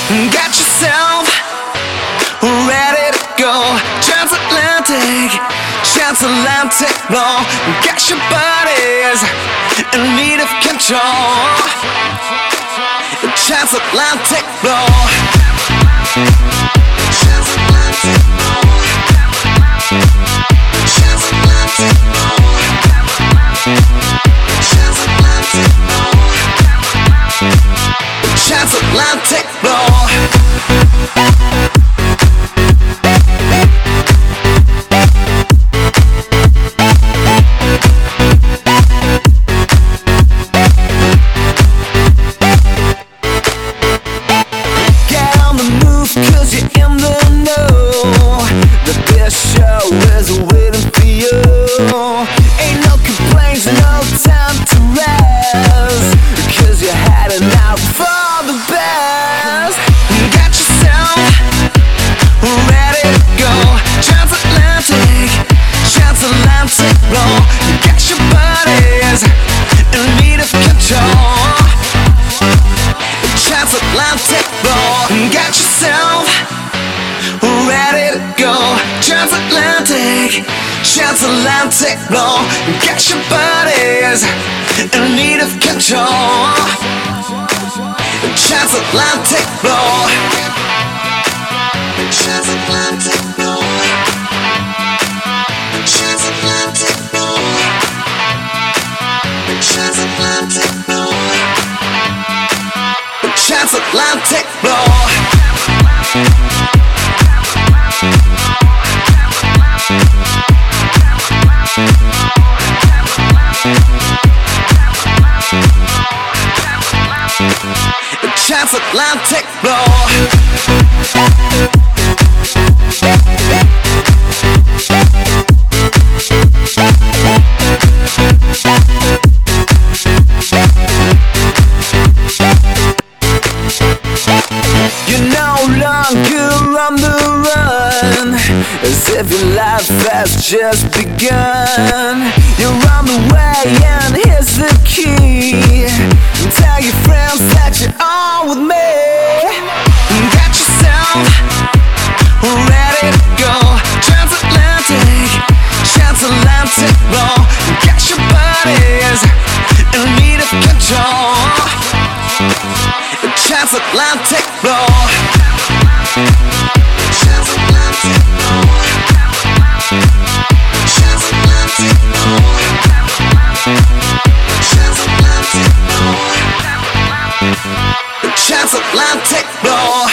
Got yourself ready to go. Transatlantic, transatlantic flow. Got your buddies in need of control. Transatlantic flow. Transatlantic flow. Transatlantic flow. Transatlantic flow. Transatlantic flow. Cause you're in the know that this show is waiting for you. Ain't no complaints, no time to rest, cause you're heading out for the best. Got yourself ready to go. Transatlantic, transatlantic flow. Got your buddies in need of control. Transatlantic flow. Got yourself ready to go. Transatlantic, transatlantic flow. Got your buddies in need of control. Transatlantic flow. Transatlantic flow. Transatlantic flow. Transatlantic flow. Transatlantic flow. Transatlantic flow. You're no longer on the run, as if your life has just begun. You're on the way and here's the key. Tell your friends that you're on with me. Got yourself ready to go. Transatlantic, transatlantic flow. Got your buddies in need of control. Transatlantic flow. Transatlantic flow. Transatlantic flow. Transatlantic flow. Transatlantic flow.